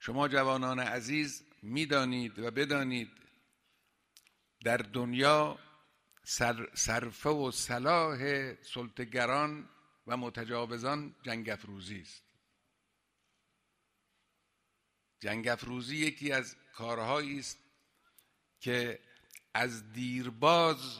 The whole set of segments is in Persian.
شما جوانان عزیز میدانید و بدانید در دنیا صرفه و صلاح سلطه‌گران و متجاوزان جنگ افروزی است. جنگ افروزی یکی از کارهایی است که از دیرباز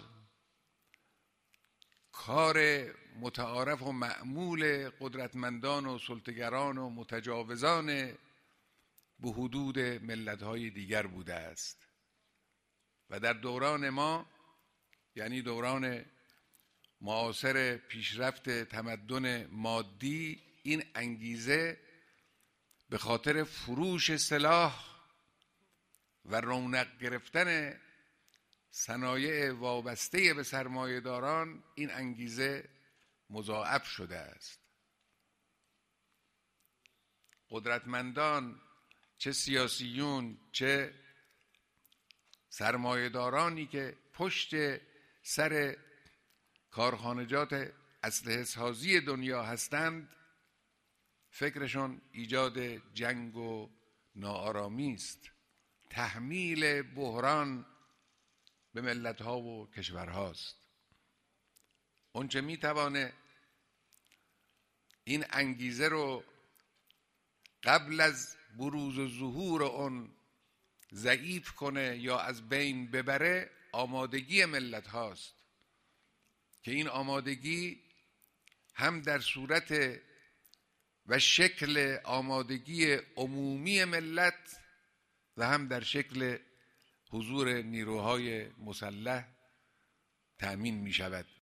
کار متعارف و معمول قدرتمندان و سلطه‌گران و متجاوزان به حدود ملت‌های دیگر بوده است و در دوران ما، یعنی دوران معاصر پیشرفت تمدن مادی، این انگیزه به خاطر فروش سلاح و رونق گرفتن صنایع وابسته به سرمایه‌داران، این انگیزه مضاعف شده است. قدرتمندان، چه سیاسیون چه سرمایه‌دارانی که پشت سر کارخانجات اسلحه سازی دنیا هستند، فکرشون ایجاد جنگ و ناآرامی است، تحمیل بحران به ملت‌ها و کشورهاست. اونچه میتوانه این انگیزه رو قبل از بروز و ظهور اون ضعیف کنه یا از بین ببره، آمادگی ملت هاست که این آمادگی هم در صورت و شکل آمادگی عمومی ملت و هم در شکل حضور نیروهای مسلح تأمین می شود.